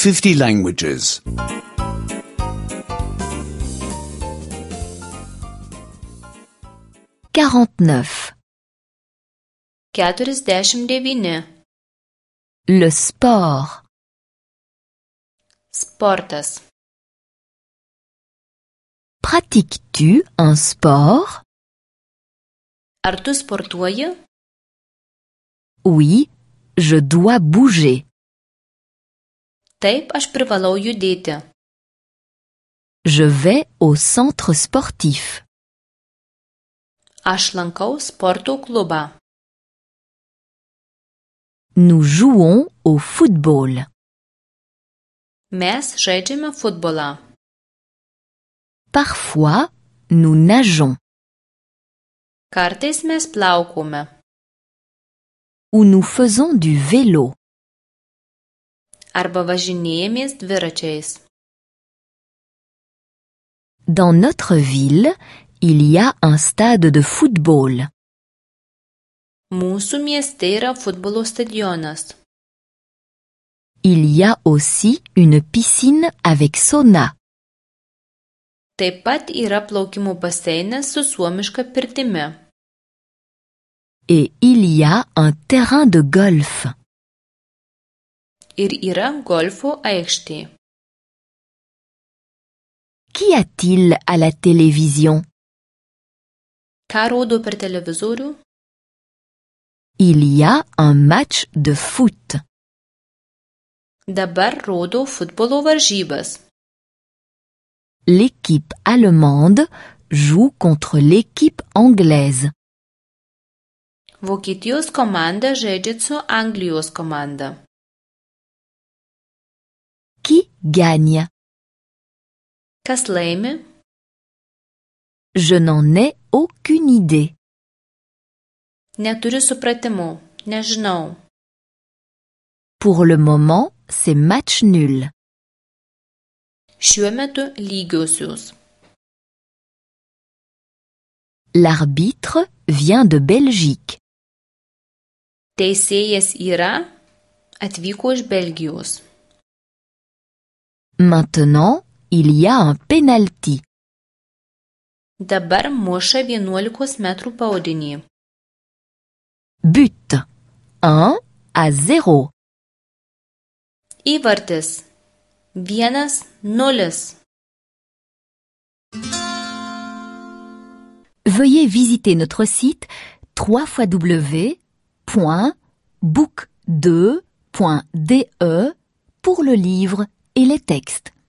50 languages. 49. 49. Le sport. Sportas. Pratiques-tu un sport? Ar tu sportuoji? Oui, je dois bouger. Taip, aš privalau judėti. Je vais au centre sportif. Aš lankau sporto klubą. Nous jouons au football. Mes žaidžiame futbolą. Parfois, nous nageons Kartais mes plaukome. ou nous faisons du vélo. Arba važinėjamės dviračiais. Dans notre ville, il y a un stade de football. Mūsų mieste yra futbolo stadionas. Il y a aussi une piscine avec sauna. Taip pat yra plaukimo baseinas su suomiška pirtimi. Et il y a un terrain de golf. Ir yra golfo aikštė. Qu'y a-t-il à la télévision? Ką rodo per televizorių? Il y a un match de foot. Dabar rodo futbolo varžybas. L'équipe allemande joue contre l'équipe anglaise. Vokietijos komanda žaidžia su Anglijos komanda. Qui gagne? Kas laimi? Je n'en ai aucune idée. Neturiu supratimo, nežinau. Pour le moment, c'est match nul. Šiuo metu lygiosios. L'arbitre vient de Belgique. Teisėjas atvyko iš Belgijos. Maintenant, il y a un penalty. Dabar muša 11 metrų baudinį. But 1-0. Įvartis 1-0. Veuillez visiter notre site www.book2.de pour le livre et les textes.